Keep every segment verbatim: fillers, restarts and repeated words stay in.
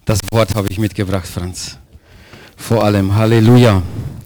Das Wort habe ich mitgebracht, Franz. Vor allem, Halleluja.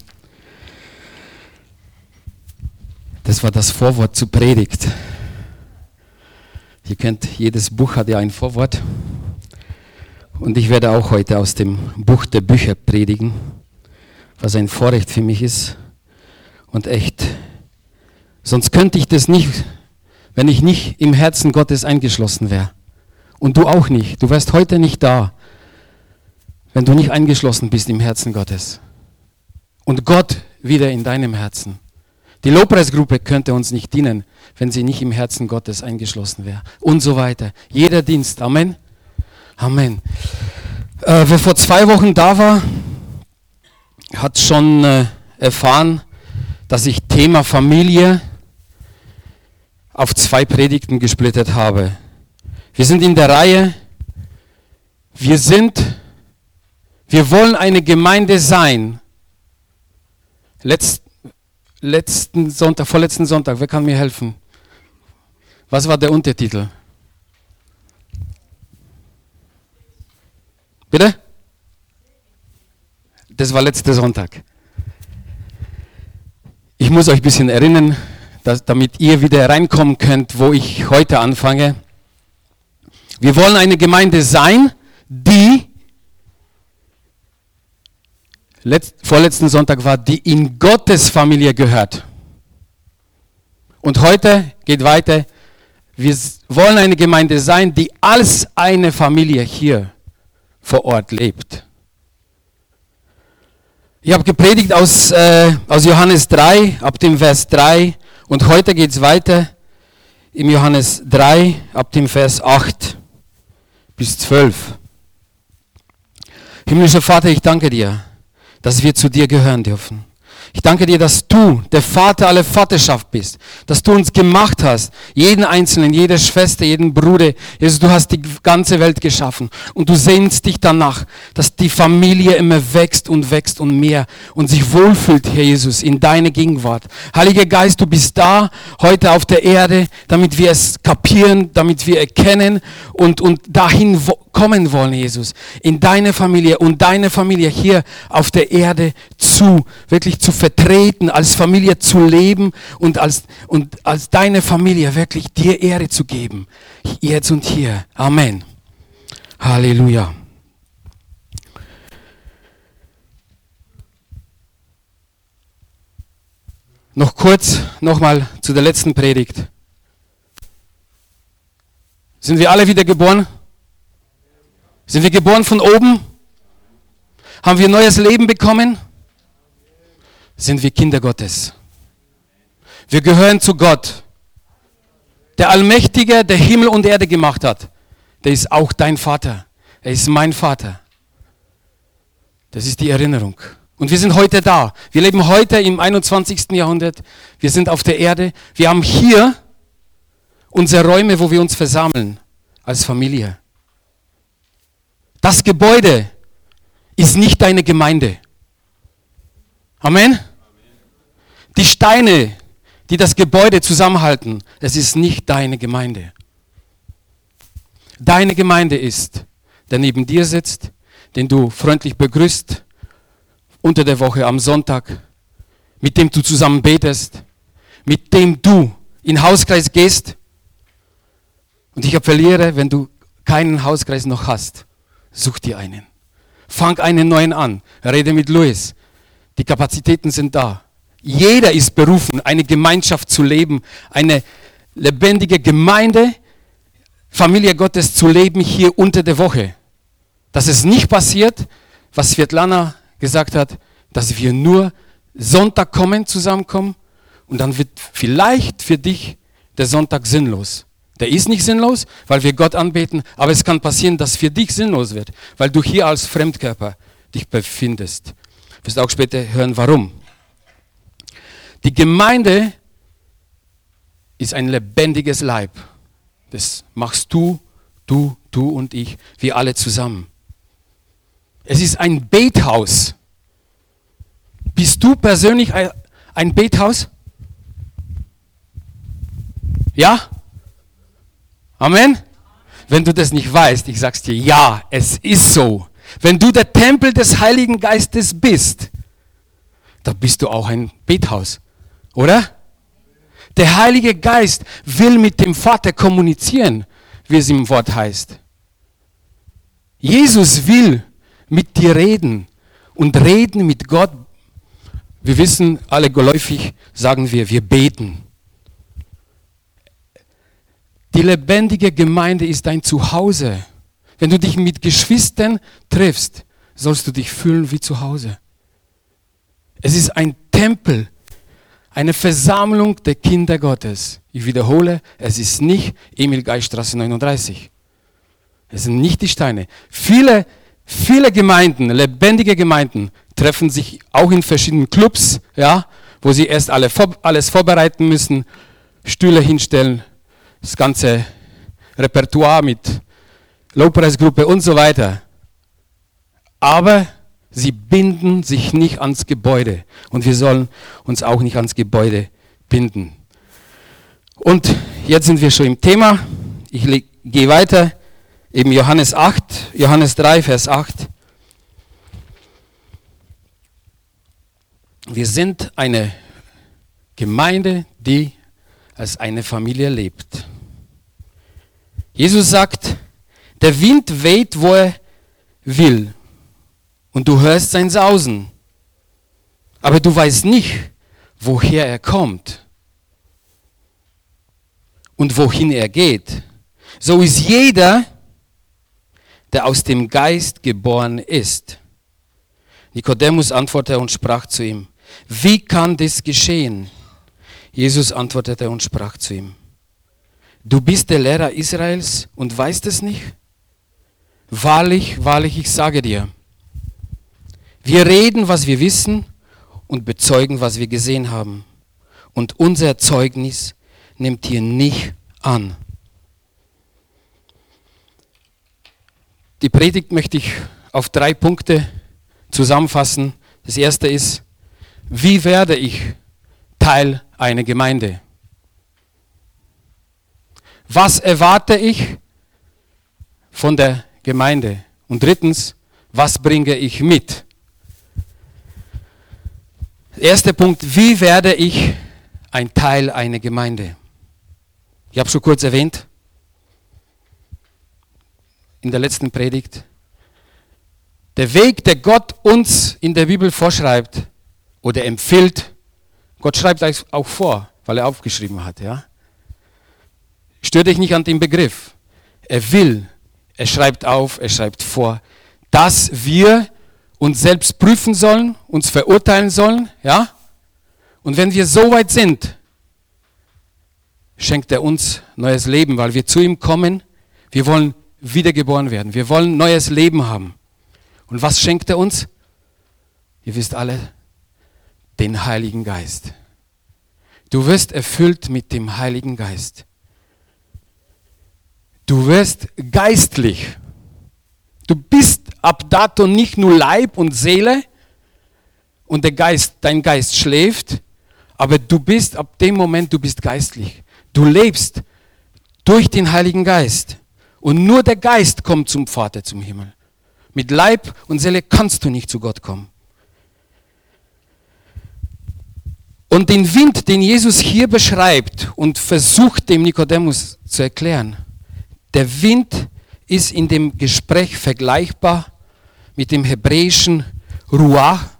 Das war das Vorwort zur Predigt. Ihr kennt, jedes Buch hat ja ein Vorwort. Und ich werde auch heute aus dem Buch der Bücher predigen, was ein Vorrecht für mich ist. Und echt, sonst könnte ich das nicht, wenn ich nicht im Herzen Gottes eingeschlossen wäre. Und du auch nicht. Du wärst heute nicht da, wenn du nicht eingeschlossen bist im Herzen Gottes. Und Gott wieder in deinem Herzen. Die Lobpreisgruppe könnte uns nicht dienen, wenn sie nicht im Herzen Gottes eingeschlossen wäre. Und so weiter. Jeder Dienst. Amen. Amen. Äh, wer vor zwei Wochen da war, hat schon äh, erfahren, dass ich Thema Familie auf zwei Predigten gesplittet habe. Wir sind in der Reihe, wir sind, wir wollen eine Gemeinde sein. Letzt, letzten Sonntag, vorletzten Sonntag, wer kann mir helfen? Was war der Untertitel? Bitte? Das war letzter Sonntag. Ich muss euch ein bisschen erinnern, dass, damit ihr wieder reinkommen könnt, wo ich heute anfange. Wir wollen eine Gemeinde sein, die, letzt, vorletzten Sonntag war, die in Gottes Familie gehört. Und heute geht weiter, wir wollen eine Gemeinde sein, die als eine Familie hier vor Ort lebt. Ich habe gepredigt aus, äh, aus Johannes drei, ab dem Vers drei, und heute geht es weiter im Johannes drei, ab dem Vers acht bis zwölf. Himmlischer Vater, ich danke dir, dass wir zu dir gehören dürfen. Ich danke dir, dass du der Vater aller Vaterschaft bist, dass du uns gemacht hast, jeden Einzelnen, jede Schwester, jeden Bruder. Jesus, du hast die ganze Welt geschaffen und du sehnst dich danach, dass die Familie immer wächst und wächst und mehr und sich wohlfühlt, Herr Jesus, in deine Gegenwart. Heiliger Geist, du bist da heute auf der Erde, damit wir es kapieren, damit wir erkennen und, und dahin wo- kommen wollen, Jesus, in deine Familie und deine Familie hier auf der Erde zu, wirklich zu vertreten, als Familie zu leben und als, und als deine Familie wirklich dir Ehre zu geben. Jetzt und hier. Amen. Halleluja. Noch kurz, nochmal zu der letzten Predigt. Sind wir alle wieder geboren? Sind wir geboren von oben? Haben wir neues Leben bekommen? Sind wir Kinder Gottes? Wir gehören zu Gott. Der Allmächtige, der Himmel und Erde gemacht hat, der ist auch dein Vater. Er ist mein Vater. Das ist die Erinnerung. Und wir sind heute da. Wir leben heute im einundzwanzigsten Jahrhundert. Wir sind auf der Erde. Wir haben hier unsere Räume, wo wir uns versammeln als Familie. Das Gebäude ist nicht deine Gemeinde. Amen? Amen. Die Steine, die das Gebäude zusammenhalten, es ist nicht deine Gemeinde. Deine Gemeinde ist, der neben dir sitzt, den du freundlich begrüßt, unter der Woche am Sonntag, mit dem du zusammen betest, mit dem du in den Hauskreis gehst. Und ich appelliere, wenn du keinen Hauskreis noch hast, such dir einen. Fang einen neuen an. Rede mit Luis. Die Kapazitäten sind da. Jeder ist berufen, eine Gemeinschaft zu leben, eine lebendige Gemeinde, Familie Gottes zu leben hier unter der Woche. Dass es nicht passiert, was Svetlana gesagt hat, dass wir nur Sonntag kommen, zusammenkommen und dann wird vielleicht für dich der Sonntag sinnlos. Der ist nicht sinnlos, weil wir Gott anbeten, aber es kann passieren, dass für dich sinnlos wird, weil du hier als Fremdkörper dich befindest. Du wirst auch später hören, warum. Die Gemeinde ist ein lebendiges Leib. Das machst du, du, du und ich, wir alle zusammen. Es ist ein Bethaus. Bist du persönlich ein Bethaus? Ja? Amen? Wenn du das nicht weißt, ich sag's dir, ja, es ist so. Wenn du der Tempel des Heiligen Geistes bist, dann bist du auch ein Bethaus, oder? Der Heilige Geist will mit dem Vater kommunizieren, wie es im Wort heißt. Jesus will mit dir reden und reden mit Gott. Wir wissen, alle geläufig sagen wir, wir beten. Die lebendige Gemeinde ist dein Zuhause. Wenn du dich mit Geschwistern triffst, sollst du dich fühlen wie zu Hause. Es ist ein Tempel, eine Versammlung der Kinder Gottes. Ich wiederhole, es ist nicht Emil-Geist-Straße neununddreißig. Es sind nicht die Steine. Viele, viele Gemeinden, lebendige Gemeinden, treffen sich auch in verschiedenen Clubs, ja, wo sie erst alle vor, alles vorbereiten müssen, Stühle hinstellen, das ganze Repertoire mit Lobpreisgruppe und so weiter. Aber sie binden sich nicht ans Gebäude. Und wir sollen uns auch nicht ans Gebäude binden. Und jetzt sind wir schon im Thema. Ich le- gehe weiter. Eben Johannes acht, Johannes drei, Vers acht. Wir sind eine Gemeinde, die als eine Familie lebt. Jesus sagt, der Wind weht, wo er will. Und du hörst sein Sausen. Aber du weißt nicht, woher er kommt. Und wohin er geht. So ist jeder, der aus dem Geist geboren ist. Nikodemus antwortete und sprach zu ihm, wie kann das geschehen? Jesus antwortete und sprach zu ihm, du bist der Lehrer Israels und weißt es nicht? Wahrlich, wahrlich, ich sage dir, wir reden, was wir wissen und bezeugen, was wir gesehen haben. Und unser Zeugnis nimmt ihr nicht an. Die Predigt möchte ich auf drei Punkte zusammenfassen. Das erste ist, wie werde ich Teil einer Gemeinde? Was erwarte ich von der Gemeinde? Und drittens, was bringe ich mit? Erster Punkt, wie werde ich ein Teil einer Gemeinde? Ich habe schon kurz erwähnt, in der letzten Predigt, der Weg, der Gott uns in der Bibel vorschreibt oder empfiehlt, Gott schreibt es auch vor, weil er aufgeschrieben hat. Ja? Stör dich nicht an den Begriff. Er will, er schreibt auf, er schreibt vor, dass wir uns selbst prüfen sollen, uns verurteilen sollen. Ja? Und wenn wir so weit sind, schenkt er uns neues Leben, weil wir zu ihm kommen. Wir wollen wiedergeboren werden. Wir wollen neues Leben haben. Und was schenkt er uns? Ihr wisst alle, den Heiligen Geist. Du wirst erfüllt mit dem Heiligen Geist. Du wirst geistlich. Du bist ab dato nicht nur Leib und Seele und der Geist, dein Geist schläft, aber du bist ab dem Moment, du bist geistlich. Du lebst durch den Heiligen Geist. Und nur der Geist kommt zum Vater, zum Himmel. Mit Leib und Seele kannst du nicht zu Gott kommen. Und den Wind, den Jesus hier beschreibt und versucht dem Nikodemus zu erklären, der Wind ist in dem Gespräch vergleichbar mit dem hebräischen Ruach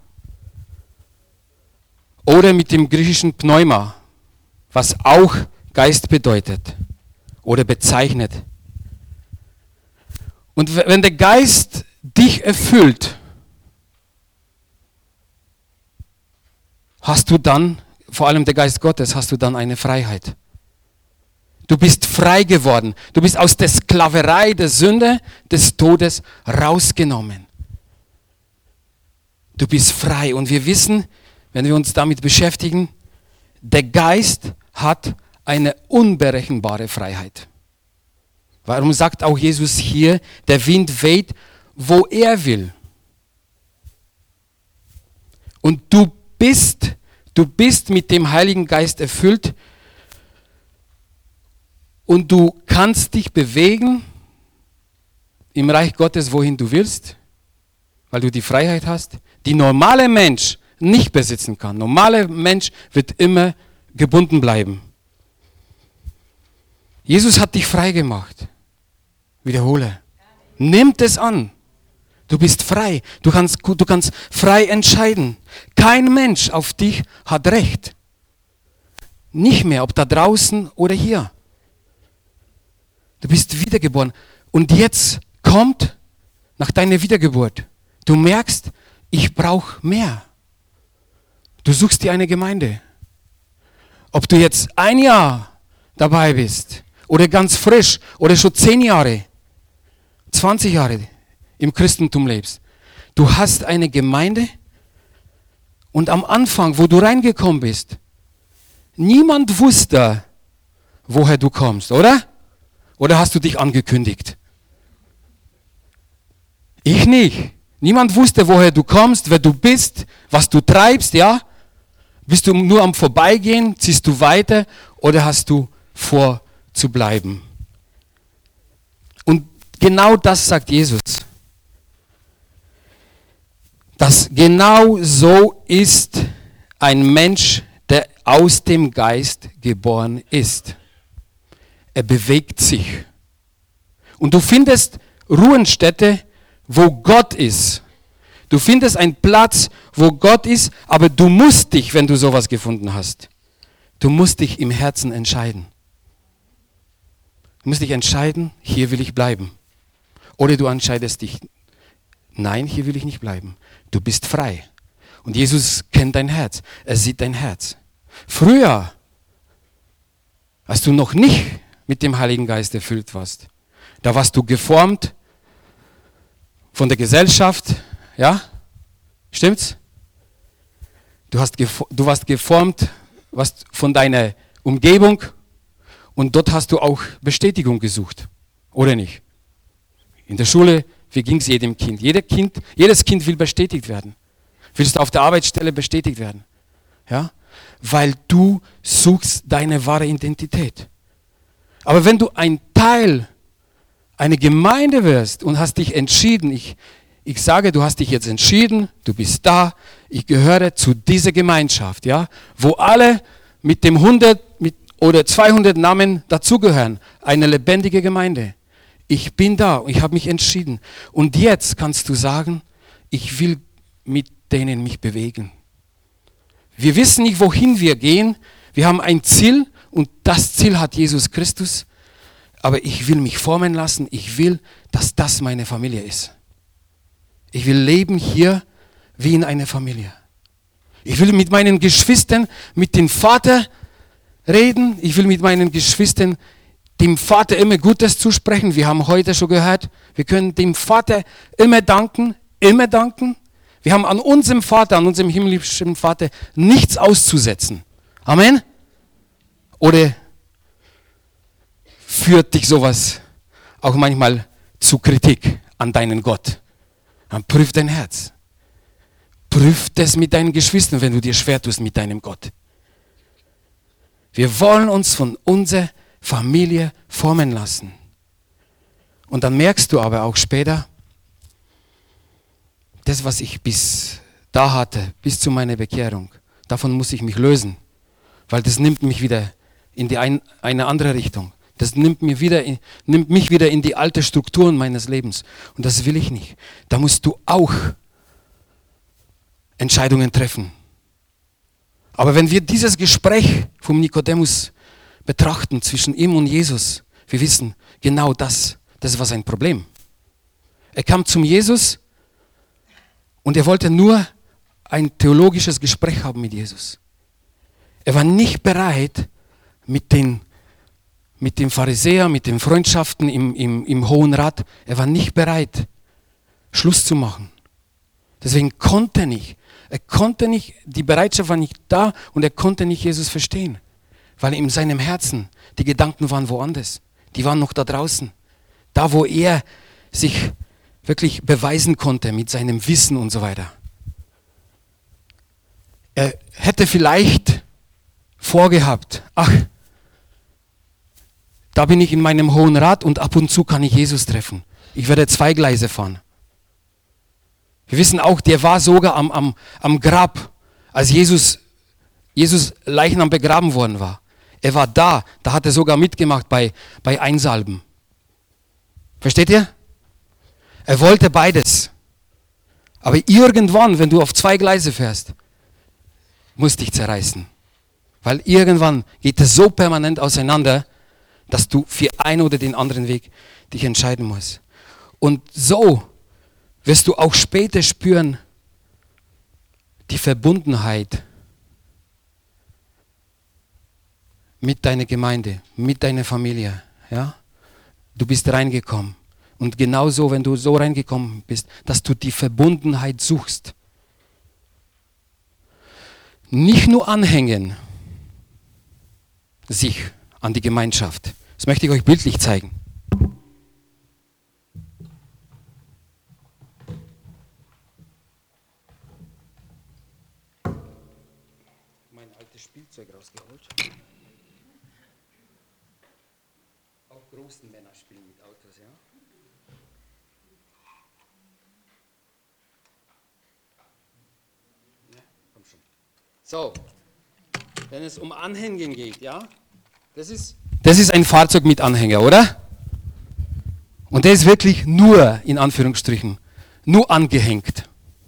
oder mit dem griechischen Pneuma, was auch Geist bedeutet oder bezeichnet. Und wenn der Geist dich erfüllt, hast du dann, vor allem der Geist Gottes, hast du dann eine Freiheit. Du bist frei geworden. Du bist aus der Sklaverei der Sünde, des Todes rausgenommen. Du bist frei. Und wir wissen, wenn wir uns damit beschäftigen, der Geist hat eine unberechenbare Freiheit. Warum sagt auch Jesus hier, der Wind weht, wo er will? Und du bist, du bist mit dem Heiligen Geist erfüllt und du kannst dich bewegen im Reich Gottes, wohin du willst. weil du die Freiheit hast, die normale Mensch nicht besitzen kann. Normaler Mensch wird immer gebunden bleiben. Jesus hat dich frei gemacht. Wiederhole. Nimm es an. Du bist frei. Du kannst, du kannst frei entscheiden. Kein Mensch auf dich hat Recht. Nicht mehr, ob da draußen oder hier. Du bist wiedergeboren. Und jetzt kommt nach deiner Wiedergeburt. Du merkst, ich brauche mehr. Du suchst dir eine Gemeinde. Ob du jetzt ein Jahr dabei bist oder ganz frisch oder schon zehn Jahre, zwanzig Jahre im Christentum lebst. Du hast eine Gemeinde und am Anfang, wo du reingekommen bist, niemand wusste, woher du kommst, oder? Oder hast du dich angekündigt? Ich nicht. Niemand wusste, woher du kommst, wer du bist, was du treibst, ja? Bist du nur am Vorbeigehen, ziehst du weiter oder hast du vor zu bleiben? Und genau das sagt Jesus. Dass genau so ist ein Mensch, der aus dem Geist geboren ist. Er bewegt sich. Und du findest Ruhestätte, wo Gott ist. Du findest einen Platz, wo Gott ist, aber du musst dich, wenn du sowas gefunden hast, du musst dich im Herzen entscheiden. Du musst dich entscheiden, hier will ich bleiben. Oder du entscheidest dich, nein, hier will ich nicht bleiben. Du bist frei. Und Jesus kennt dein Herz. Er sieht dein Herz. Früher, als du noch nicht mit dem Heiligen Geist erfüllt warst, da warst du geformt von der Gesellschaft, ja? Stimmt's? Du, hast gefo- du warst geformt was von deiner Umgebung und dort hast du auch Bestätigung gesucht, oder nicht? In der Schule, wie ging es jedem Kind? Jeder Kind? Jedes Kind will bestätigt werden. Willst du auf der Arbeitsstelle bestätigt werden? Ja? Weil du suchst deine wahre Identität. Aber wenn du ein Teil einer Gemeinde wirst und hast dich entschieden, ich, ich sage, du hast dich jetzt entschieden, du bist da, ich gehöre zu dieser Gemeinschaft, ja, wo alle mit dem hundert mit, oder zweihundert Namen dazugehören, eine lebendige Gemeinde. Ich bin da, ich habe mich entschieden. Und jetzt kannst du sagen, ich will mit denen mich bewegen. Wir wissen nicht, wohin wir gehen. Wir haben ein Ziel und das Ziel hat Jesus Christus. Aber ich will mich formen lassen. Ich will, dass das meine Familie ist. Ich will leben hier wie in einer Familie. Ich will mit meinen Geschwistern, mit dem Vater reden. Ich will mit meinen Geschwistern dem Vater immer Gutes zusprechen. Wir haben heute schon gehört, wir können dem Vater immer danken, immer danken. Wir haben an unserem Vater, an unserem himmlischen Vater nichts auszusetzen. Amen? Oder führt dich sowas auch manchmal zu Kritik an deinen Gott? Dann prüf dein Herz. Prüf das mit deinen Geschwistern, wenn du dir schwer tust mit deinem Gott. Wir wollen uns von unserer Familie formen lassen. Und dann merkst du aber auch später, das, was ich bis da hatte, bis zu meiner Bekehrung, davon muss ich mich lösen. Weil das nimmt mich wieder in die ein, eine andere Richtung. Das nimmt, mir wieder in, nimmt mich wieder in die alte Strukturen meines Lebens. Und das will ich nicht. Da musst du auch Entscheidungen treffen. Aber wenn wir dieses Gespräch vom Nikodemus betrachten zwischen ihm und Jesus, wir wissen, genau das, das war sein Problem. Er kam zum Jesus und er wollte nur ein theologisches Gespräch haben mit Jesus. Er war nicht bereit, mit den, mit dem Pharisäer, mit den Freundschaften im, im, im Hohen Rat, er war nicht bereit, Schluss zu machen. Deswegen konnte er nicht. Er konnte nicht, die Bereitschaft war nicht da und er konnte nicht Jesus verstehen. Weil in seinem Herzen die Gedanken waren woanders. Die waren noch da draußen. Da, wo er sich wirklich beweisen konnte mit seinem Wissen und so weiter. Er hätte vielleicht vorgehabt, ach, da bin ich in meinem Hohen Rat und ab und zu kann ich Jesus treffen. Ich werde zwei Gleise fahren. Wir wissen auch, der war sogar am, am, am Grab, als Jesus, Jesus Leichnam begraben worden war. Er war da, da hat er sogar mitgemacht bei, bei Einsalben. Versteht ihr? Er wollte beides. Aber irgendwann, wenn du auf zwei Gleise fährst, musst dich zerreißen. Weil irgendwann geht es so permanent auseinander, dass du für einen oder den anderen Weg dich entscheiden musst. Und so wirst du auch später spüren, die Verbundenheit mit deiner Gemeinde, mit deiner Familie. Ja? Du bist reingekommen. Und genauso, wenn du so reingekommen bist, dass du die Verbundenheit suchst. Nicht nur anhängen sich an die Gemeinschaft. Das möchte ich euch bildlich zeigen. Mein altes Spielzeug rausgeholt. Auch großen Männer spielen mit Autos, ja? Ja, komm schon. So, wenn es um Anhängen geht, ja? Das ist, das ist ein Fahrzeug mit Anhänger, oder? Und der ist wirklich nur, in Anführungsstrichen, nur angehängt.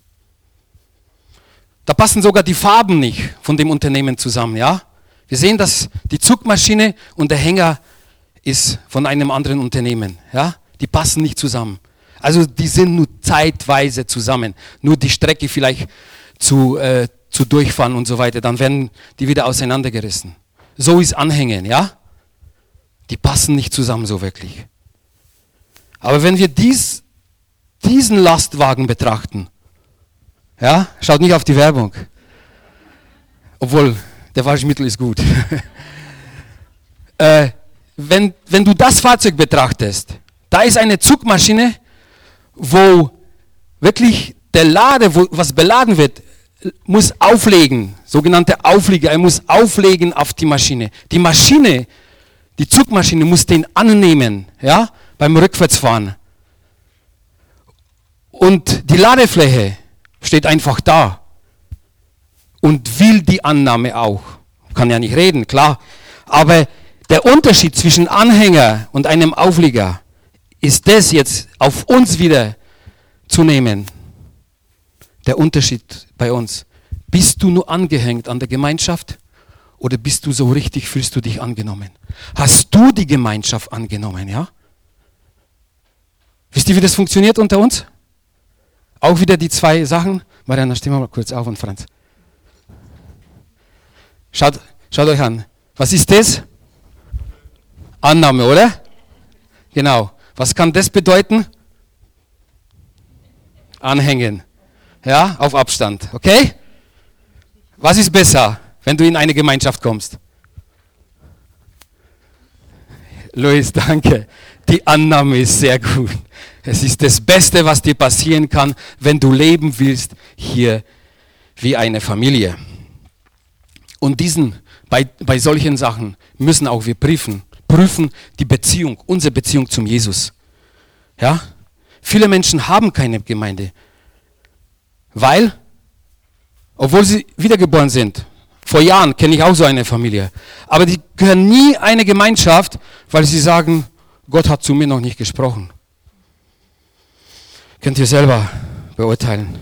Da passen sogar die Farben nicht von dem Unternehmen zusammen, ja? Wir sehen, dass die Zugmaschine und der Hänger ist von einem anderen Unternehmen, ja? Die passen nicht zusammen. Also die sind nur zeitweise zusammen. Nur die Strecke vielleicht zu, äh, zu durchfahren und so weiter. Dann werden die wieder auseinandergerissen. So ist Anhängen, ja? Die passen nicht zusammen so wirklich. Aber wenn wir dies, diesen Lastwagen betrachten, ja, schaut nicht auf die Werbung. Obwohl, der Waschmittel ist gut. äh, wenn, wenn du das Fahrzeug betrachtest, da ist eine Zugmaschine, wo wirklich der Lader, wo was beladen wird, muss auflegen, sogenannte Auflieger, er muss auflegen auf die Maschine. Die Maschine, die Zugmaschine muss den annehmen, ja, beim Rückwärtsfahren. Und die Ladefläche steht einfach da und will die Annahme auch. Kann ja nicht reden, klar. Aber der Unterschied zwischen Anhänger und einem Auflieger ist das jetzt auf uns wieder zu nehmen. Der Unterschied bei uns. Bist du nur angehängt an der Gemeinschaft oder bist du so richtig, fühlst du dich angenommen? Hast du die Gemeinschaft angenommen, ja? Wisst ihr, wie das funktioniert unter uns? Auch wieder die zwei Sachen. Mariana, steh mal kurz auf und Franz. Schaut, schaut euch an. Was ist das? Annahme, oder? Genau. Was kann das bedeuten? Anhängen. Ja, auf Abstand. Okay? Was ist besser, wenn du in eine Gemeinschaft kommst? Luis, danke. Die Annahme ist sehr gut. Es ist das Beste, was dir passieren kann, wenn du leben willst hier wie eine Familie. Und diesen, bei, bei solchen Sachen müssen auch wir prüfen, prüfen die Beziehung, unsere Beziehung zum Jesus. Ja? Viele Menschen haben keine Gemeinde, weil, obwohl sie wiedergeboren sind, vor Jahren kenne ich auch so eine Familie, aber die gehören nie eine Gemeinschaft, weil sie sagen, Gott hat zu mir noch nicht gesprochen. Könnt ihr selber beurteilen.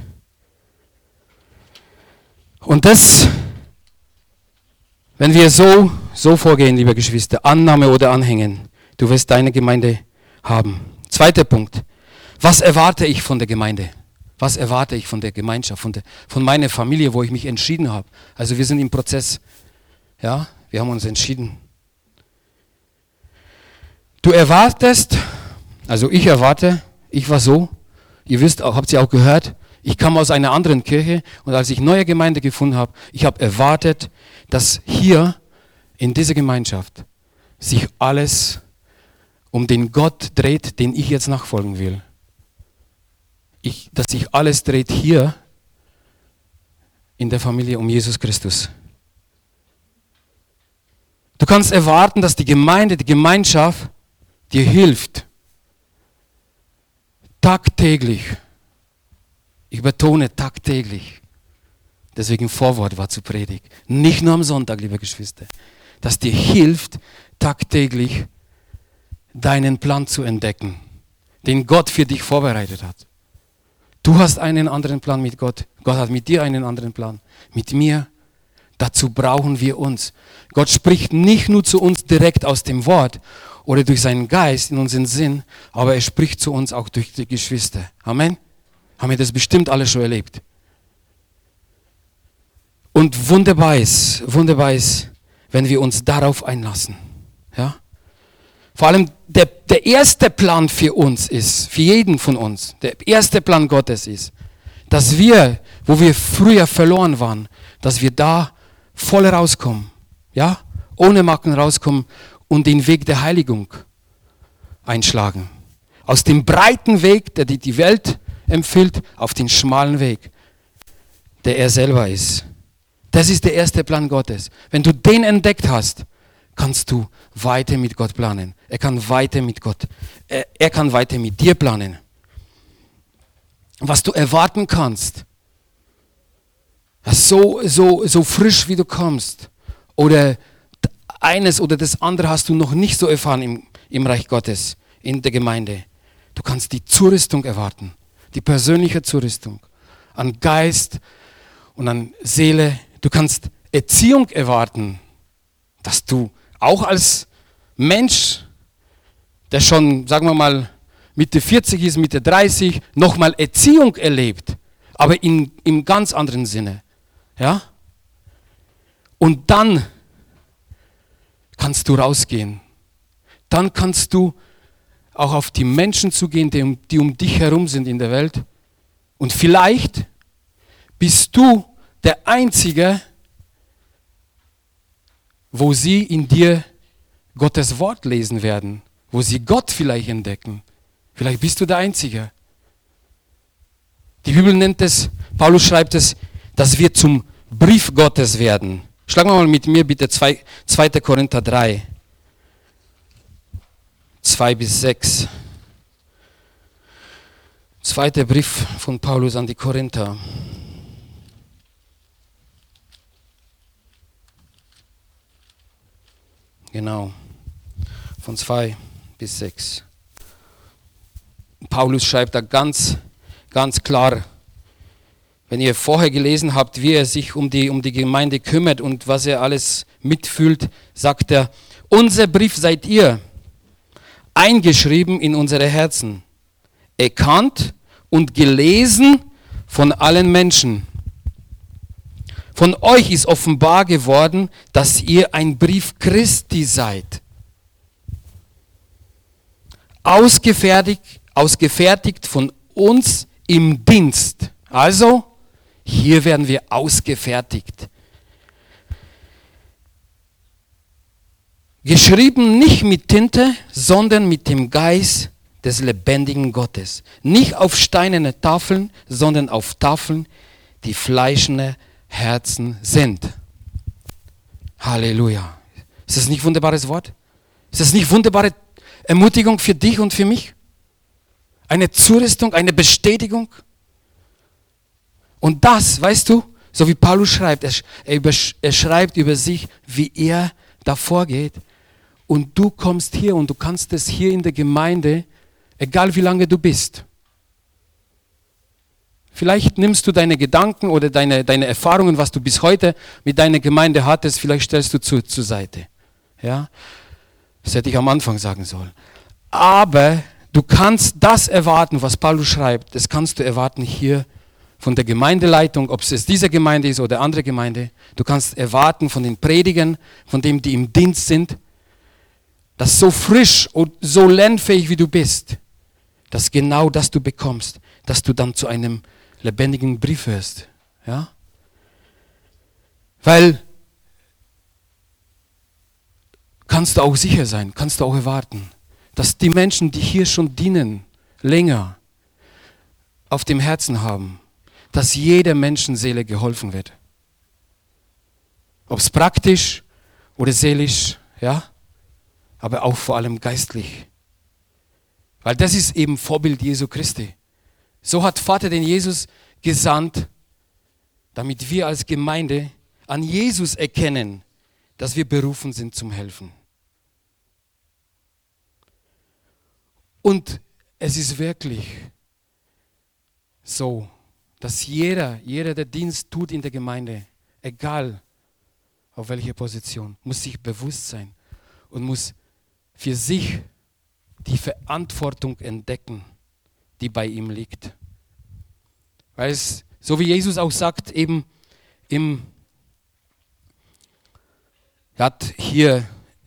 Und das, wenn wir so, so vorgehen, liebe Geschwister, Annahme oder Anhängen, du wirst deine Gemeinde haben. Zweiter Punkt. Was erwarte ich von der Gemeinde? Was erwarte ich von der Gemeinschaft, von, der, von meiner Familie, wo ich mich entschieden habe? Also wir sind im Prozess. Ja, wir haben uns entschieden. Du erwartest, also ich erwarte, ich war so, ihr wisst, habt ihr auch gehört, ich kam aus einer anderen Kirche und als ich neue Gemeinde gefunden habe, ich habe erwartet, dass hier in dieser Gemeinschaft sich alles um den Gott dreht, den ich jetzt nachfolgen will. Ich, dass sich alles dreht hier in der Familie um Jesus Christus. Du kannst erwarten, dass die Gemeinde, die Gemeinschaft dir hilft, tagtäglich Ich betone tagtäglich. Deswegen Vorwort war zur Predigt. Nicht nur am Sonntag, liebe Geschwister. Dass dir hilft, tagtäglich deinen Plan zu entdecken, den Gott für dich vorbereitet hat. Du hast einen anderen Plan mit Gott. Gott hat mit dir einen anderen Plan. Mit mir. Dazu brauchen wir uns. Gott spricht nicht nur zu uns direkt aus dem Wort oder durch seinen Geist in unseren Sinn, aber er spricht zu uns auch durch die Geschwister. Amen? Haben wir das bestimmt alle schon erlebt. Und wunderbar ist, wunderbar ist, wenn wir uns darauf einlassen. Ja? Vor allem der, der erste Plan für uns ist, für jeden von uns, der erste Plan Gottes ist, dass wir, wo wir früher verloren waren, dass wir da voll rauskommen, ja, ohne Macken rauskommen und den Weg der Heiligung einschlagen. Aus dem breiten Weg, der die Welt empfiehlt, auf den schmalen Weg, der er selber ist. Das ist der erste Plan Gottes. Wenn du den entdeckt hast, kannst du weiter mit Gott planen. Er kann weiter mit Gott, er, er kann weiter mit dir planen. Was du erwarten kannst, so, so, so frisch wie du kommst, oder eines oder das andere hast du noch nicht so erfahren im, im Reich Gottes, in der Gemeinde. Du kannst die Zurüstung erwarten, die persönliche Zurüstung an Geist und an Seele. Du kannst Erziehung erwarten, dass du auch als Mensch, der schon, sagen wir mal, Mitte vierzig ist, Mitte dreißig, nochmal Erziehung erlebt, aber in, im ganz anderen Sinne. Ja? Und dann kannst du rausgehen. Dann kannst du auch auf die Menschen zugehen, die um, die um dich herum sind in der Welt. Und vielleicht bist du der Einzige, wo sie in dir Gottes Wort lesen werden, wo sie Gott vielleicht entdecken. Vielleicht bist du der Einzige. Die Bibel nennt es, Paulus schreibt es, dass wir zum Brief Gottes werden. Schlag mal mit mir bitte zweiter Korinther drei, zwei bis sechs. Zweiter Brief von Paulus an die Korinther. Genau, von zwei bis sechs. Paulus schreibt da ganz, ganz klar, wenn ihr vorher gelesen habt, wie er sich um die, um die Gemeinde kümmert und was er alles mitfühlt, sagt er, unser Brief seid ihr, eingeschrieben in unsere Herzen, erkannt und gelesen von allen Menschen. Von euch ist offenbar geworden, dass ihr ein Brief Christi seid. Ausgefertigt, ausgefertigt von uns im Dienst. Also, hier werden wir ausgefertigt. Geschrieben nicht mit Tinte, sondern mit dem Geist des lebendigen Gottes. Nicht auf steinerne Tafeln, sondern auf Tafeln, die fleischende Herzen sind. Halleluja. Ist das nicht ein wunderbares Wort? Ist das nicht wunderbare Ermutigung für dich und für mich? Eine Zurüstung, eine Bestätigung? Und das, weißt du, so wie Paulus schreibt, er, er, er schreibt über sich, wie er da vorgeht. Und du kommst hier und du kannst es hier in der Gemeinde, egal wie lange du bist. Vielleicht nimmst du deine Gedanken oder deine, deine Erfahrungen, was du bis heute mit deiner Gemeinde hattest, vielleicht stellst du zu, zur Seite. Ja? Das hätte ich am Anfang sagen sollen. Aber du kannst das erwarten, was Paulus schreibt, das kannst du erwarten hier von der Gemeindeleitung, ob es diese Gemeinde ist oder andere Gemeinde. Du kannst erwarten von den Predigern, von denen, die im Dienst sind, dass so frisch und so lernfähig wie du bist, dass genau das du bekommst, dass du dann zu einem lebendigen Brief wirst. Ja? Weil kannst du auch sicher sein, kannst du auch erwarten, dass die Menschen, die hier schon dienen, länger auf dem Herzen haben, dass jeder Menschenseele geholfen wird. Ob es praktisch oder seelisch, ja, aber auch vor allem geistlich. Weil das ist eben Vorbild Jesu Christi. So hat Vater den Jesus gesandt, damit wir als Gemeinde an Jesus erkennen, dass wir berufen sind zum Helfen. Und es ist wirklich so, dass jeder, jeder, der Dienst tut in der Gemeinde, egal auf welcher Position, muss sich bewusst sein und muss für sich die Verantwortung entdecken, die bei ihm liegt. Weil es, so wie Jesus auch sagt, eben im, er hat hier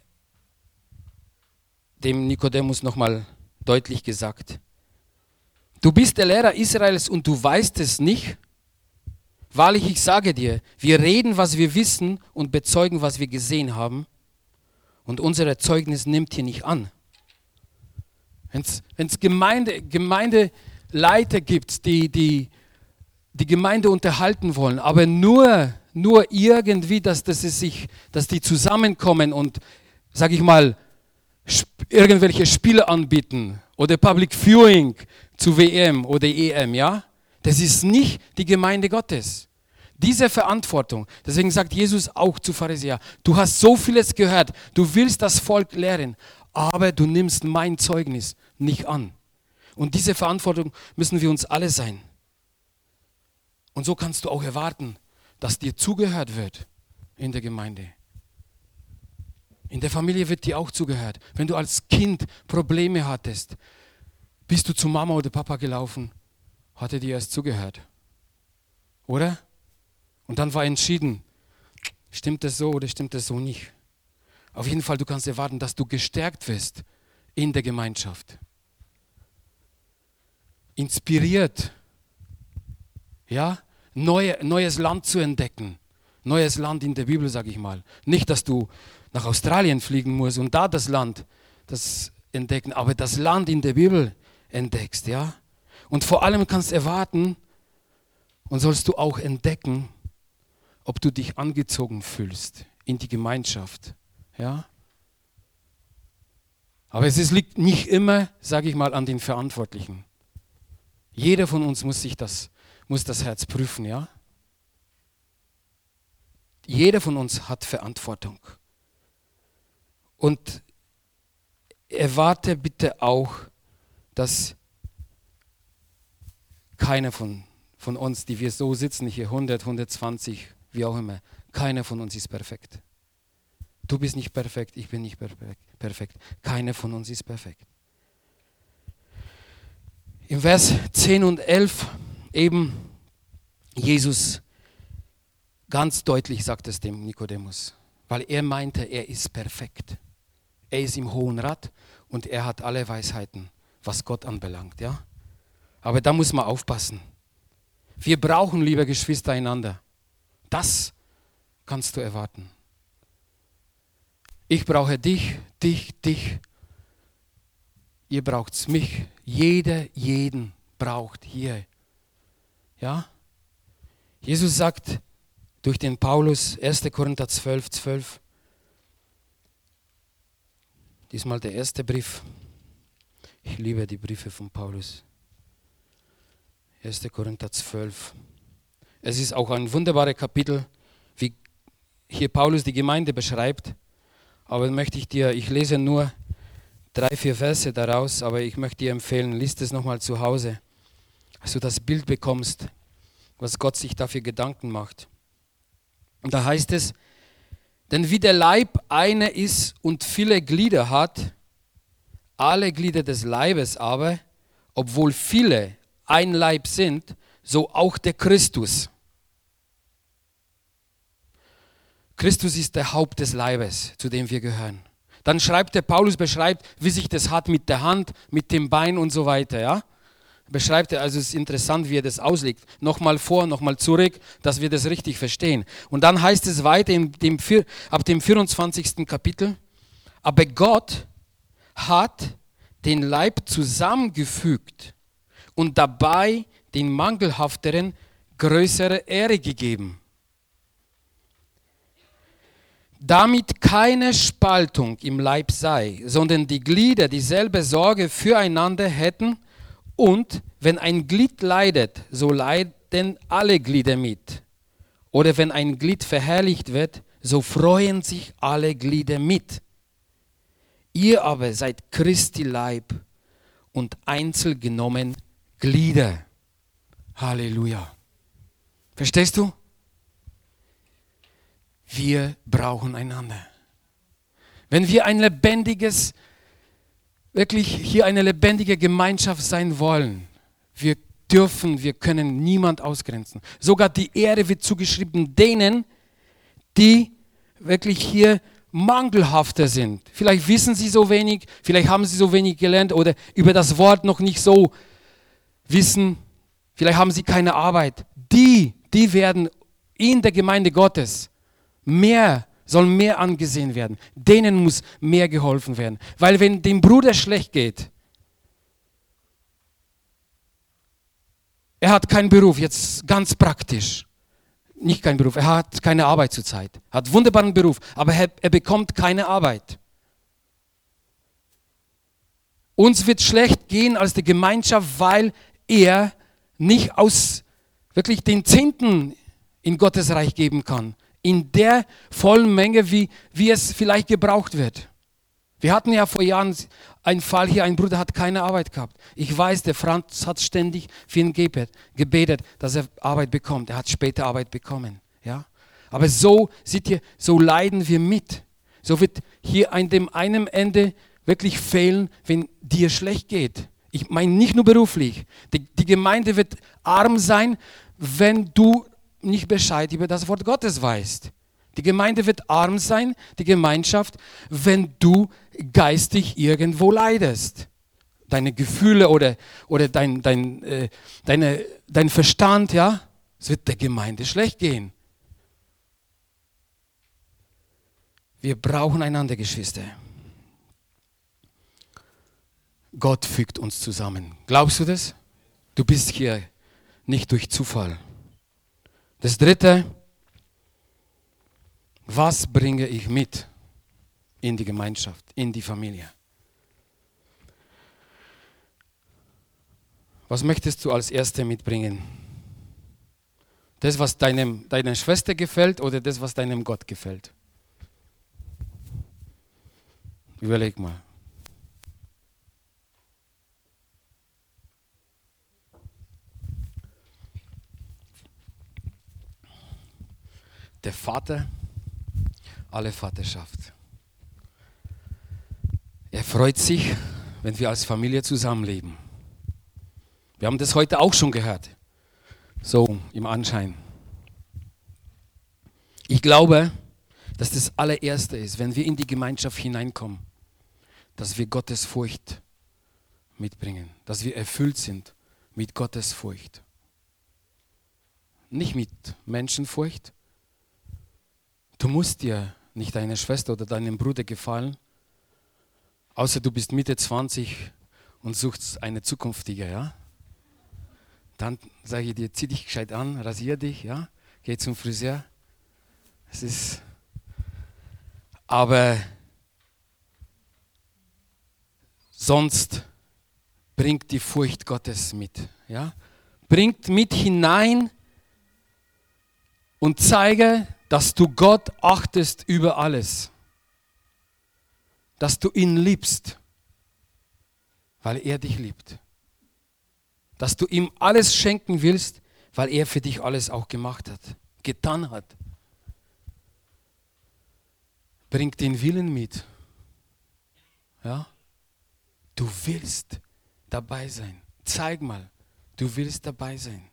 dem Nikodemus nochmal deutlich gesagt, du bist der Lehrer Israels und du weißt es nicht? Wahrlich, ich sage dir, wir reden, was wir wissen und bezeugen, was wir gesehen haben. Und unser Zeugnis nimmt hier nicht an. Wenn es Gemeinde, Gemeindeleiter gibt, die, die die Gemeinde unterhalten wollen, aber nur, nur irgendwie, dass, dass, es sich, dass die zusammenkommen und, sage ich mal, sp- irgendwelche Spiele anbieten oder Public Viewing zu W M oder E M, ja? Das ist nicht die Gemeinde Gottes. Diese Verantwortung, deswegen sagt Jesus auch zu Pharisäer, du hast so vieles gehört, du willst das Volk lehren, aber du nimmst mein Zeugnis nicht an. Und diese Verantwortung müssen wir uns alle sein. Und so kannst du auch erwarten, dass dir zugehört wird in der Gemeinde. In der Familie wird dir auch zugehört. Wenn du als Kind Probleme hattest, bist du zu Mama oder Papa gelaufen, hat er dir erst zugehört. Oder? Und dann war entschieden, stimmt das so oder stimmt das so nicht. Auf jeden Fall, du kannst erwarten, dass du gestärkt wirst in der Gemeinschaft. Inspiriert, ja, neue, neues Land zu entdecken. Neues Land in der Bibel, sage ich mal. Nicht, dass du nach Australien fliegen musst und da das Land das entdecken, aber das Land in der Bibel entdeckst, ja. Und vor allem kannst erwarten und sollst du auch entdecken, ob du dich angezogen fühlst in die Gemeinschaft, ja. Aber es ist, liegt nicht immer, sage ich mal, an den Verantwortlichen. Jeder von uns muss sich das, muss das Herz prüfen, ja. Jeder von uns hat Verantwortung. Und erwarte bitte auch, dass keiner von, von uns, die wir so sitzen, hier hundert, hundertzwanzig, wie auch immer, keiner von uns ist perfekt. Du bist nicht perfekt, ich bin nicht perfekt. perfekt. Keiner von uns ist perfekt. Im Vers zehn und elf eben Jesus ganz deutlich sagt es dem Nikodemus, weil er meinte, er ist perfekt. Er ist im Hohen Rat und er hat alle Weisheiten, was Gott anbelangt. Ja? Aber da muss man aufpassen. Wir brauchen, liebe Geschwister, einander. Das kannst du erwarten. Ich brauche dich, dich, dich. Ihr braucht mich. Jeder, jeden braucht hier. Ja? Jesus sagt durch den Paulus, erster Korinther zwölf, zwölf, diesmal der erste Brief. Ich liebe die Briefe von Paulus. erster Korinther zwölf. Es ist auch ein wunderbares Kapitel, wie hier Paulus die Gemeinde beschreibt. Aber möchte ich dir, ich lese nur drei, vier Verse daraus, aber ich möchte dir empfehlen, lies es nochmal zu Hause, dass du das Bild bekommst, was Gott sich dafür Gedanken macht. Und da heißt es, denn wie der Leib einer ist und viele Glieder hat, alle Glieder des Leibes aber, obwohl viele ein Leib sind, so auch der Christus. Christus ist der Haupt des Leibes, zu dem wir gehören. Dann schreibt der Paulus, beschreibt, wie sich das hat mit der Hand, mit dem Bein und so weiter. Ja? Beschreibt er, also es ist interessant, wie er das auslegt. Nochmal vor, nochmal zurück, dass wir das richtig verstehen. Und dann heißt es weiter in dem, ab dem vierundzwanzigsten Kapitel, aber Gott hat den Leib zusammengefügt und dabei den Mangelhafteren größere Ehre gegeben, damit keine Spaltung im Leib sei, sondern die Glieder dieselbe Sorge füreinander hätten und wenn ein Glied leidet, so, leid, denn alle Glieder mit. Oder wenn ein Glied verherrlicht wird, so freuen sich alle Glieder mit. Ihr aber seid Christi Leib und einzeln genommen Glieder. Halleluja. Verstehst du? Wir brauchen einander. Wenn wir ein lebendiges, wirklich hier eine lebendige Gemeinschaft sein wollen, wir dürfen, wir können niemand ausgrenzen. Sogar die Ehre wird zugeschrieben denen, die wirklich hier mangelhafter sind. Vielleicht wissen sie so wenig, vielleicht haben sie so wenig gelernt oder über das Wort noch nicht so wissen, vielleicht haben sie keine Arbeit. Die, die werden in der Gemeinde Gottes mehr, sollen mehr angesehen werden. Denen muss mehr geholfen werden. Weil wenn dem Bruder schlecht geht, er hat keinen Beruf, jetzt ganz praktisch, nicht keinen Beruf, er hat keine Arbeit zurzeit, hat einen wunderbaren Beruf, aber er, er bekommt keine Arbeit. Uns wird schlecht gehen als die Gemeinschaft, weil er nicht aus wirklich den Zehnten in Gottes Reich geben kann. In der vollen Menge, wie, wie es vielleicht gebraucht wird. Wir hatten ja vor Jahren einen Fall hier, ein Bruder hat keine Arbeit gehabt. Ich weiß, der Franz hat ständig für ihn gebetet, dass er Arbeit bekommt. Er hat später Arbeit bekommen. Ja? Aber so, seht ihr, so leiden wir mit. So wird hier an dem einen Ende wirklich fehlen, wenn dir schlecht geht. Ich meine nicht nur beruflich. Die, die Gemeinde wird arm sein, wenn du nicht Bescheid über das Wort Gottes weißt. Die Gemeinde wird arm sein, die Gemeinschaft, wenn du geistig irgendwo leidest. Deine Gefühle oder, oder dein, dein, äh, deine, dein Verstand, ja, es wird der Gemeinde schlecht gehen. Wir brauchen einander, Geschwister. Gott fügt uns zusammen. Glaubst du das? Du bist hier nicht durch Zufall. Das Dritte, was bringe ich mit in die Gemeinschaft, in die Familie? Was möchtest du als Erste mitbringen? Das, was deinem, deiner Schwester gefällt oder das, was deinem Gott gefällt? Überleg mal. Der Vater, alle Vaterschaft. Er freut sich, wenn wir als Familie zusammenleben. Wir haben das heute auch schon gehört, so im Anschein. Ich glaube, dass das allererste ist, wenn wir in die Gemeinschaft hineinkommen, dass wir Gottes Furcht mitbringen, dass wir erfüllt sind mit Gottes Furcht. Nicht mit Menschenfurcht. Du musst dir nicht deiner Schwester oder deinem Bruder gefallen, außer du bist Mitte zwanzig und suchst eine zukünftige, ja? Dann sage ich dir, zieh dich gescheit an, rasier dich, ja? Geh zum Friseur. Es ist, aber sonst bringt die Furcht Gottes mit, ja? Bringt mit hinein und zeige, dass du Gott achtest über alles. Dass du ihn liebst, weil er dich liebt. Dass du ihm alles schenken willst, weil er für dich alles auch gemacht hat, getan hat. Bring den Willen mit. Ja? Du willst dabei sein. Zeig mal, du willst dabei sein.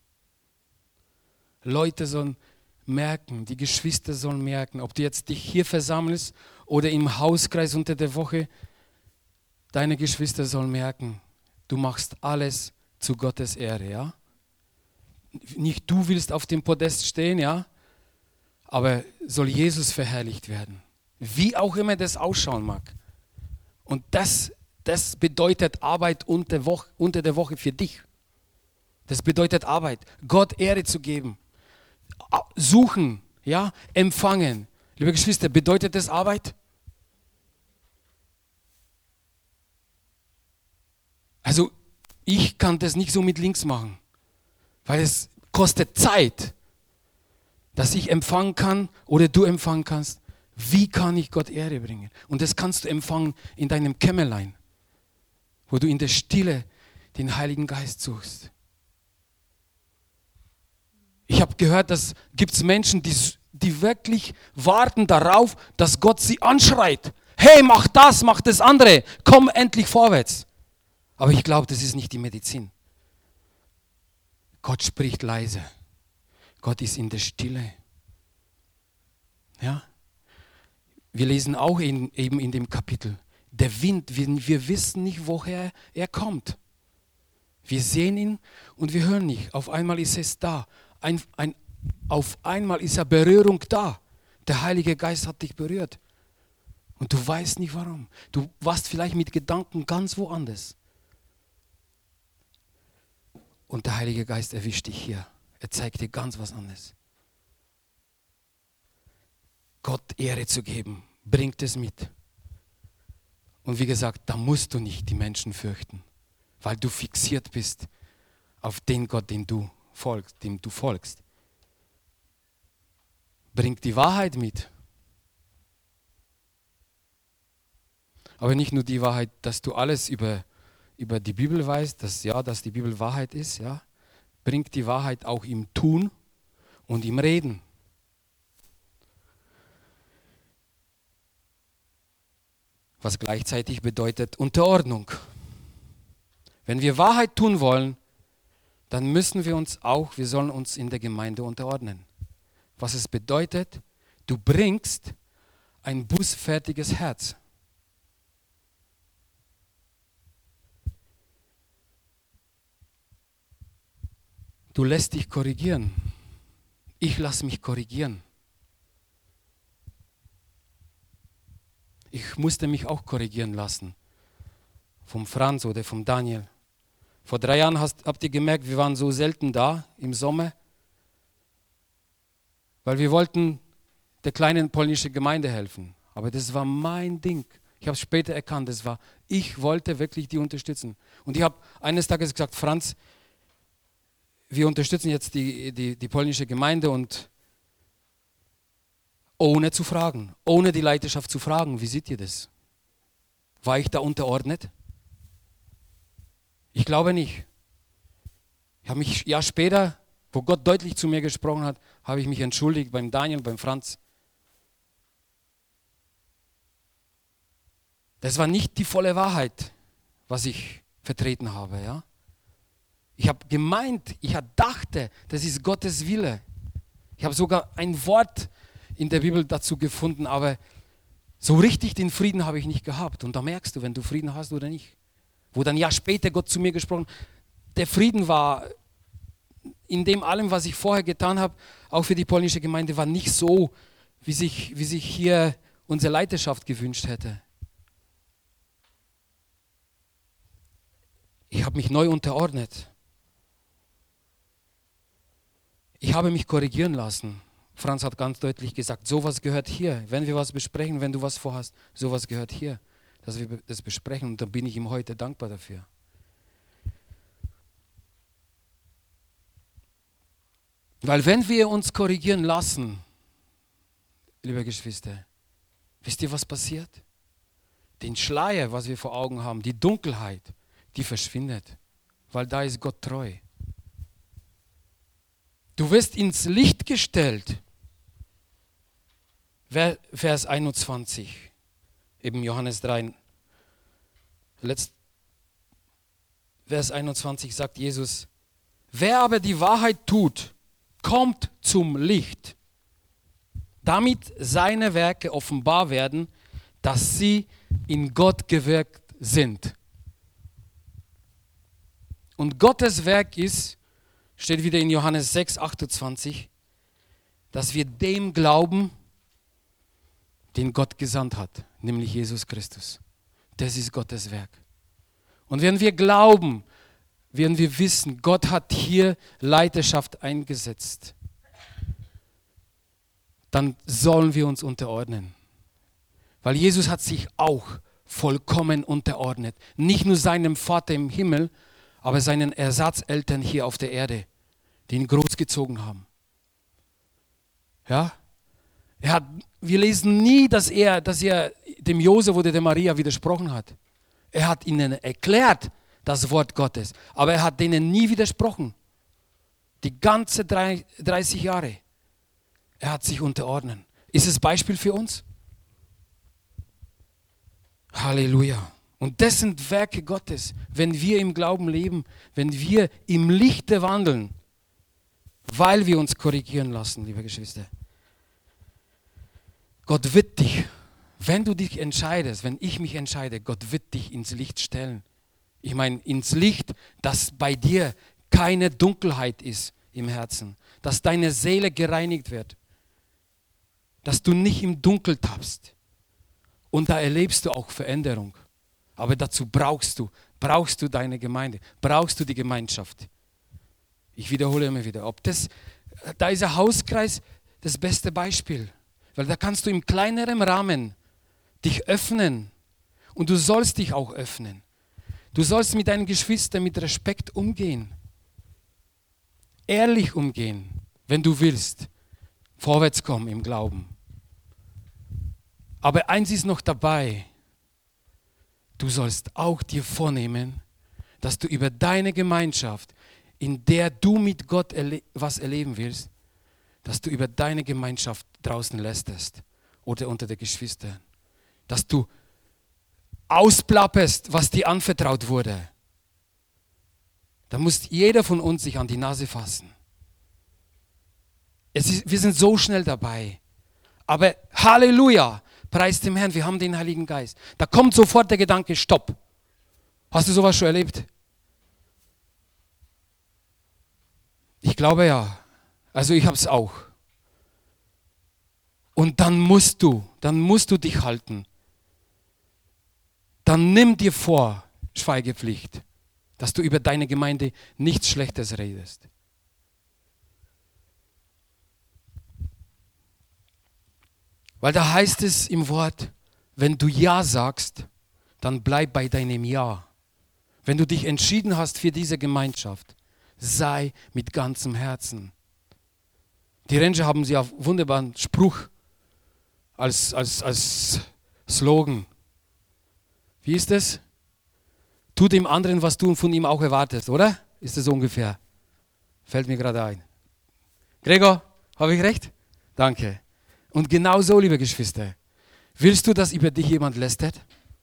Leute sollen merken, die Geschwister sollen merken, ob du jetzt dich hier versammelst oder im Hauskreis unter der Woche, deine Geschwister sollen merken, du machst alles zu Gottes Ehre, ja? Nicht du willst auf dem Podest stehen, ja? Aber soll Jesus verherrlicht werden. Wie auch immer das ausschauen mag. Und das, das bedeutet Arbeit unter, Woche, unter der Woche für dich. Das bedeutet Arbeit, Gott Ehre zu geben. Suchen, ja, empfangen. Liebe Geschwister, bedeutet das Arbeit? Also ich kann das nicht so mit links machen, weil es kostet Zeit, dass ich empfangen kann oder du empfangen kannst. Wie kann ich Gott Ehre bringen? Und das kannst du empfangen in deinem Kämmerlein, wo du in der Stille den Heiligen Geist suchst. Ich habe gehört, dass gibt es Menschen, die, die wirklich warten darauf, dass Gott sie anschreit. Hey, mach das, mach das andere, komm endlich vorwärts. Aber ich glaube, das ist nicht die Medizin. Gott spricht leise. Gott ist in der Stille. Ja? Wir lesen auch in, eben in dem Kapitel, der Wind, wir, wir wissen nicht, woher er kommt. Wir sehen ihn und wir hören nicht. Auf einmal ist es da. Ein, ein, auf einmal ist eine Berührung da. Der Heilige Geist hat dich berührt. Und du weißt nicht warum. Du warst vielleicht mit Gedanken ganz woanders. Und der Heilige Geist erwischt dich hier. Er zeigt dir ganz was anderes. Gott Ehre zu geben, bringt es mit. Und wie gesagt, da musst du nicht die Menschen fürchten, weil du fixiert bist auf den Gott, den du folgst, dem du folgst. Bringt die Wahrheit mit. Aber nicht nur die Wahrheit, dass du alles über, über die Bibel weißt, dass ja, dass die Bibel Wahrheit ist, ja. Bringt die Wahrheit auch im Tun und im Reden. Was gleichzeitig bedeutet Unterordnung. Wenn wir Wahrheit tun wollen, dann müssen wir uns auch, wir sollen uns in der Gemeinde unterordnen. Was es bedeutet, du bringst ein bußfertiges Herz. Du lässt dich korrigieren. Ich lasse mich korrigieren. Ich musste mich auch korrigieren lassen. Vom Franz oder vom Daniel. Vor drei Jahren hast, habt ihr gemerkt, wir waren so selten da im Sommer, weil wir wollten der kleinen polnischen Gemeinde helfen. Aber das war mein Ding. Ich habe es später erkannt, das war, ich wollte wirklich die unterstützen. Und ich habe eines Tages gesagt, Franz, wir unterstützen jetzt die, die, die polnische Gemeinde und ohne zu fragen, ohne die Leiterschaft zu fragen, wie seht ihr das? War ich da unterordnet? Ich glaube nicht. Ich habe mich ein Jahr später, wo Gott deutlich zu mir gesprochen hat, habe ich mich entschuldigt beim Daniel, beim Franz. Das war nicht die volle Wahrheit, was ich vertreten habe, ja? Ich habe gemeint, ich dachte, das ist Gottes Wille. Ich habe sogar ein Wort in der Bibel dazu gefunden, aber so richtig den Frieden habe ich nicht gehabt. Und da merkst du, wenn du Frieden hast oder nicht. Wo dann ein Jahr später Gott zu mir gesprochen hat, der Frieden war in dem allem, was ich vorher getan habe, auch für die polnische Gemeinde, war nicht so, wie sich, wie sich hier unsere Leiterschaft gewünscht hätte. Ich habe mich neu unterordnet. Ich habe mich korrigieren lassen. Franz hat ganz deutlich gesagt, sowas gehört hier. Wenn wir was besprechen, wenn du was vorhast, sowas gehört hier, dass wir das besprechen. Und da bin ich ihm heute dankbar dafür. Weil wenn wir uns korrigieren lassen, liebe Geschwister, wisst ihr, was passiert? Den Schleier, was wir vor Augen haben, die Dunkelheit, die verschwindet. Weil da ist Gott treu. Du wirst ins Licht gestellt. Vers einundzwanzig, eben Johannes drei. Letzt, Vers einundzwanzig sagt Jesus, wer aber die Wahrheit tut, kommt zum Licht, damit seine Werke offenbar werden, dass sie in Gott gewirkt sind. Und Gottes Werk ist, steht wieder in Johannes sechs, achtundzwanzig, dass wir dem glauben, den Gott gesandt hat, nämlich Jesus Christus. Das ist Gottes Werk. Und wenn wir glauben, werden wir wissen, Gott hat hier Leiterschaft eingesetzt, dann sollen wir uns unterordnen. Weil Jesus hat sich auch vollkommen unterordnet. Nicht nur seinem Vater im Himmel, aber seinen Ersatzeltern hier auf der Erde. die ihn großgezogen haben. Ja? Er hat, wir lesen nie, dass er, dass er dem Josef oder der Maria widersprochen hat. Er hat ihnen erklärt das Wort Gottes, aber er hat denen nie widersprochen. Die ganze dreißig Jahre. Er hat sich unterordnet. Ist es Beispiel für uns? Halleluja. Und das sind Werke Gottes, wenn wir im Glauben leben, wenn wir im Lichte wandeln, weil wir uns korrigieren lassen, liebe Geschwister. Gott wird dich, wenn du dich entscheidest, wenn ich mich entscheide, Gott wird dich ins Licht stellen. Ich meine, ins Licht, dass bei dir keine Dunkelheit ist im Herzen, dass deine Seele gereinigt wird, dass du nicht im Dunkel tappst. Und da erlebst du auch Veränderung. Aber dazu brauchst du, brauchst du deine Gemeinde, brauchst du die Gemeinschaft. Ich wiederhole immer wieder, ob das, da ist ein Hauskreis das beste Beispiel, weil da kannst du im kleineren Rahmen dich öffnen und du sollst dich auch öffnen. Du sollst mit deinen Geschwistern mit Respekt umgehen, ehrlich umgehen, wenn du willst, vorwärts kommen im Glauben. Aber eins ist noch dabei, du sollst auch dir vornehmen, dass du über deine Gemeinschaft, in der du mit Gott erle- was erleben willst, dass du über deine Gemeinschaft draußen lästerst oder unter den Geschwistern. Dass du ausplapperst, was dir anvertraut wurde. Da muss jeder von uns sich an die Nase fassen. Es ist, wir sind so schnell dabei. Aber Halleluja! Preis dem Herrn, wir haben den Heiligen Geist. Da kommt sofort der Gedanke, stopp. Hast du sowas schon erlebt? Ich glaube ja. Also ich habe es auch. Und dann musst du, dann musst du dich halten. Dann nimm dir vor, Schweigepflicht, dass du über deine Gemeinde nichts Schlechtes redest. Weil da heißt es im Wort, wenn du Ja sagst, dann bleib bei deinem Ja. Wenn du dich entschieden hast für diese Gemeinschaft, sei mit ganzem Herzen. Die Ranger haben sie auf wunderbaren Spruch als, als, als Slogan. Wie ist es? Tu dem anderen, was du von ihm auch erwartest, oder? Ist das so ungefähr? Fällt mir gerade ein. Gregor, habe ich recht? Danke. Und genau so, liebe Geschwister, willst du, dass über dich jemand lästert?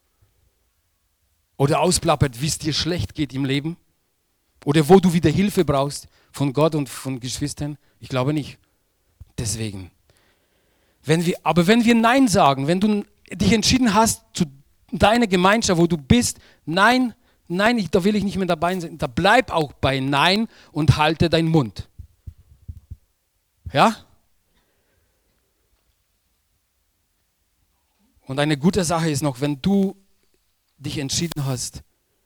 Oder ausplappert, wie es dir schlecht geht im Leben? Oder wo du wieder Hilfe brauchst von Gott und von Geschwistern? Ich glaube nicht. Deswegen. Wenn wir, aber wenn wir Nein sagen, wenn du dich entschieden hast, zu deiner Gemeinschaft, wo du bist, nein, nein, ich, da will ich nicht mehr dabei sein, da bleib auch bei Nein und halte deinen Mund. Ja? Und eine gute Sache ist noch, wenn du dich entschieden hast,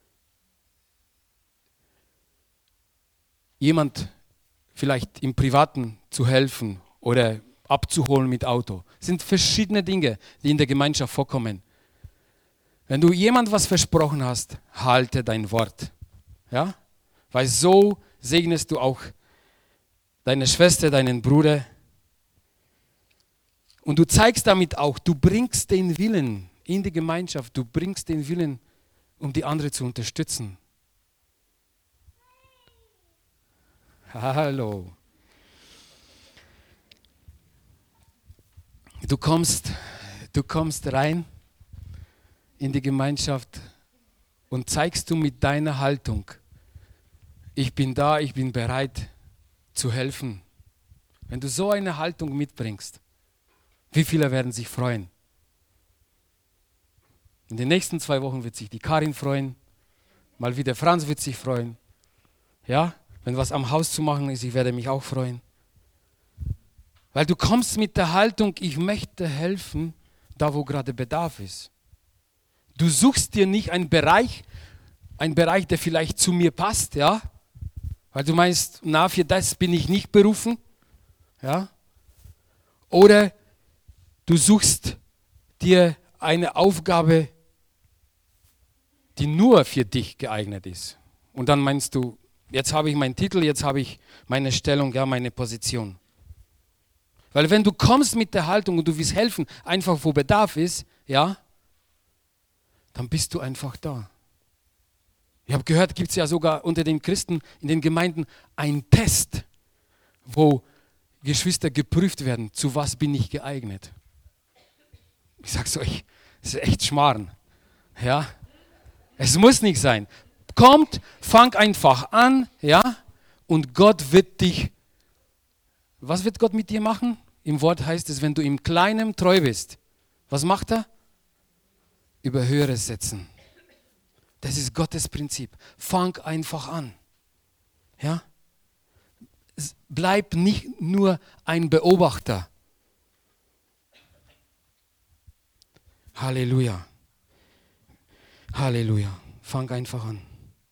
jemand vielleicht im Privaten zu helfen oder abzuholen mit Auto. Das sind verschiedene Dinge, die in der Gemeinschaft vorkommen. Wenn du jemand was versprochen hast, halte dein Wort. Ja? Weil so segnest du auch deine Schwester, deinen Bruder. Und du zeigst damit auch, du bringst den Willen in die Gemeinschaft, du bringst den Willen, um die andere zu unterstützen. Hallo. Du kommst, du kommst rein in die Gemeinschaft und zeigst du mit deiner Haltung, ich bin da, ich bin bereit zu helfen. Wenn du so eine Haltung mitbringst, wie viele werden sich freuen? In den nächsten zwei Wochen wird sich die Karin freuen, mal wieder Franz wird sich freuen. Ja, wenn was am Haus zu machen ist, ich werde mich auch freuen. Weil du kommst mit der Haltung, ich möchte helfen, da wo gerade Bedarf ist. Du suchst dir nicht einen Bereich, einen Bereich, der vielleicht zu mir passt, ja, weil du meinst, na, für das bin ich nicht berufen, ja, oder du suchst dir eine Aufgabe, die nur für dich geeignet ist. Und dann meinst du, Jetzt habe ich meinen Titel, jetzt habe ich meine Stellung, ja, meine Position. Weil wenn du kommst mit der Haltung und du willst helfen, einfach wo Bedarf ist, ja, dann bist du einfach da. Ich habe gehört, gibt es ja sogar unter den Christen in den Gemeinden einen Test, wo Geschwister geprüft werden, zu was bin ich geeignet. Ich sag's euch, das ist echt Schmarrn. Ja, es muss nicht sein. Kommt, fang einfach an, ja, und Gott wird dich, was wird Gott mit dir machen? Im Wort heißt es, wenn du im Kleinen treu bist, was macht er? Über Höheres setzen. Das ist Gottes Prinzip. Fang einfach an. Ja? Bleib nicht nur ein Beobachter. Halleluja. Halleluja. Fang einfach an.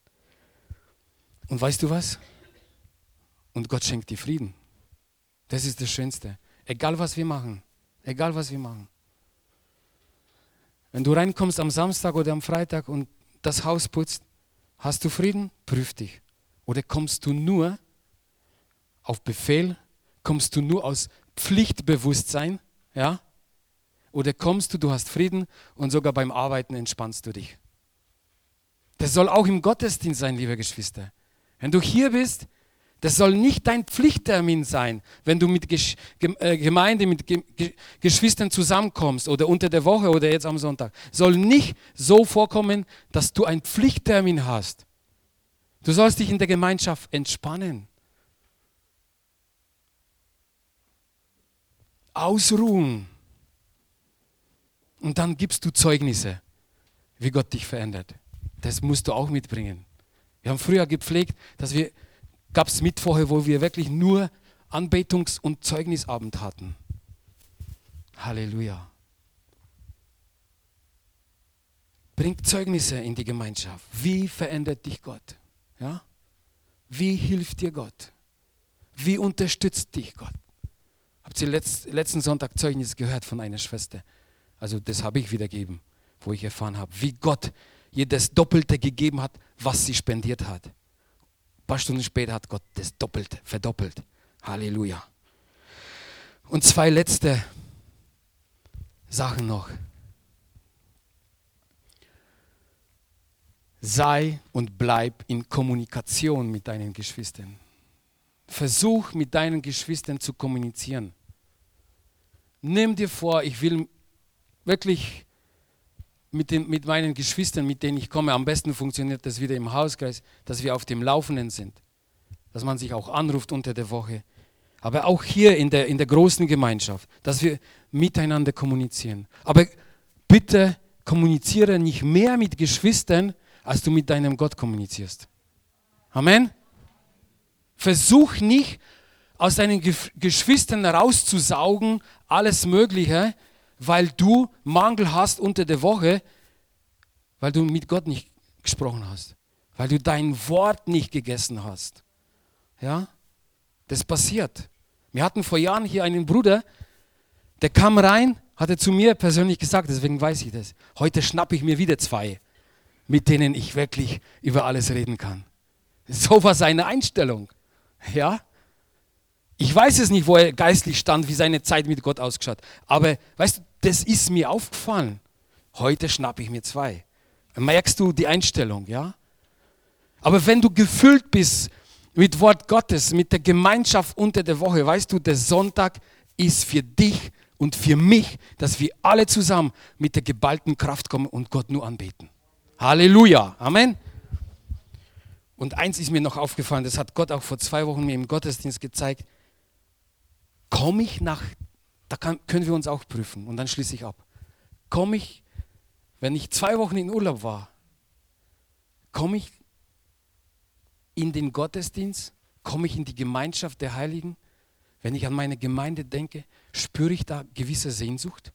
Und weißt du was? Und Gott schenkt dir Frieden. Das ist das Schönste. Egal was wir machen. Egal was wir machen. Wenn du reinkommst am Samstag oder am Freitag und das Haus putzt, hast du Frieden? Prüf dich. Oder kommst du nur auf Befehl? Kommst du nur aus Pflichtbewusstsein? Ja? Oder kommst du, du hast Frieden und sogar beim Arbeiten entspannst du dich? Das soll auch im Gottesdienst sein, liebe Geschwister. Wenn du hier bist, das soll nicht dein Pflichttermin sein, wenn du mit Gesch- Gemeinde, mit Ge- Ge- Geschwistern zusammenkommst oder unter der Woche oder jetzt am Sonntag. Soll nicht so vorkommen, dass du einen Pflichttermin hast. Du sollst dich in der Gemeinschaft entspannen. Ausruhen. Und dann gibst du Zeugnisse, wie Gott dich verändert. Das musst du auch mitbringen. Wir haben früher gepflegt, dass wir gab es Mittwoche, wo wir wirklich nur Anbetungs- und Zeugnisabend hatten. Halleluja. Bring Zeugnisse in die Gemeinschaft. Wie verändert dich Gott? Ja? Wie hilft dir Gott? Wie unterstützt dich Gott? Habt ihr letzt, letzten Sonntag Zeugnis gehört von einer Schwester? Also das habe ich wiedergegeben, wo ich erfahren habe, wie Gott ihr das Doppelte gegeben hat, was sie spendiert hat. Ein paar Stunden später hat Gott das doppelt, verdoppelt. Halleluja. Und zwei letzte Sachen noch. Sei und bleib in Kommunikation mit deinen Geschwistern. Versuch mit deinen Geschwistern zu kommunizieren. Nimm dir vor, ich will wirklich mit, den, mit meinen Geschwistern, mit denen ich komme, am besten funktioniert das wieder im Hauskreis, dass wir auf dem Laufenden sind. Dass man sich auch anruft unter der Woche. Aber auch hier in der, in der großen Gemeinschaft, dass wir miteinander kommunizieren. Aber bitte kommuniziere nicht mehr mit Geschwistern, als du mit deinem Gott kommunizierst. Amen? Versuch nicht, aus deinen Geschwistern rauszusaugen, alles Mögliche, weil du Mangel hast unter der Woche, weil du mit Gott nicht gesprochen hast, weil du dein Wort nicht gegessen hast. Ja? Das passiert. Wir hatten vor Jahren hier einen Bruder, der kam rein, hat er zu mir persönlich gesagt, deswegen weiß ich das. Heute schnappe ich mir wieder zwei, mit denen ich wirklich über alles reden kann. So war seine Einstellung. Ja? Ich weiß es nicht, wo er geistlich stand, wie seine Zeit mit Gott ausgeschaut. Aber weißt du, das ist mir aufgefallen. Heute schnappe ich mir zwei. Merkst du die Einstellung, ja? Aber wenn du gefüllt bist mit Wort Gottes, mit der Gemeinschaft unter der Woche, weißt du, der Sonntag ist für dich und für mich, dass wir alle zusammen mit der geballten Kraft kommen und Gott nur anbeten. Halleluja, Amen. Und eins ist mir noch aufgefallen, das hat Gott auch vor zwei Wochen mir im Gottesdienst gezeigt. Komme ich nach, da kann, können wir uns auch prüfen und dann schließe ich ab. Komme ich, wenn ich zwei Wochen in Urlaub war, komme ich in den Gottesdienst, komme ich in die Gemeinschaft der Heiligen? Wenn ich an meine Gemeinde denke, spüre ich da gewisse Sehnsucht?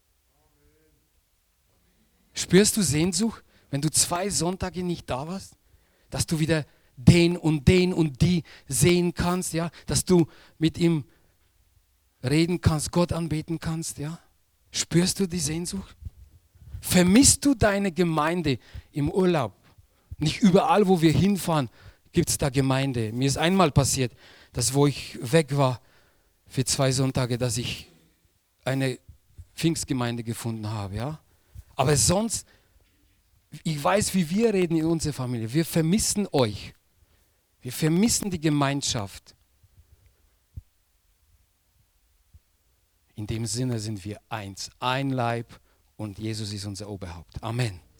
Spürst du Sehnsucht, wenn du zwei Sonntage nicht da warst? Dass du wieder den und den und die sehen kannst, ja? Dass du mit ihm reden kannst, Gott anbeten kannst, ja? Spürst du die Sehnsucht? Vermisst du deine Gemeinde im Urlaub? Nicht überall, wo wir hinfahren, gibt es da Gemeinde. Mir ist einmal passiert, dass wo ich weg war für zwei Sonntage, dass ich eine Pfingstgemeinde gefunden habe. Ja? Aber sonst, ich weiß, wie wir reden in unserer Familie. Wir vermissen euch. Wir vermissen die Gemeinschaft. In dem Sinne sind wir eins, ein Leib und Jesus ist unser Oberhaupt. Amen.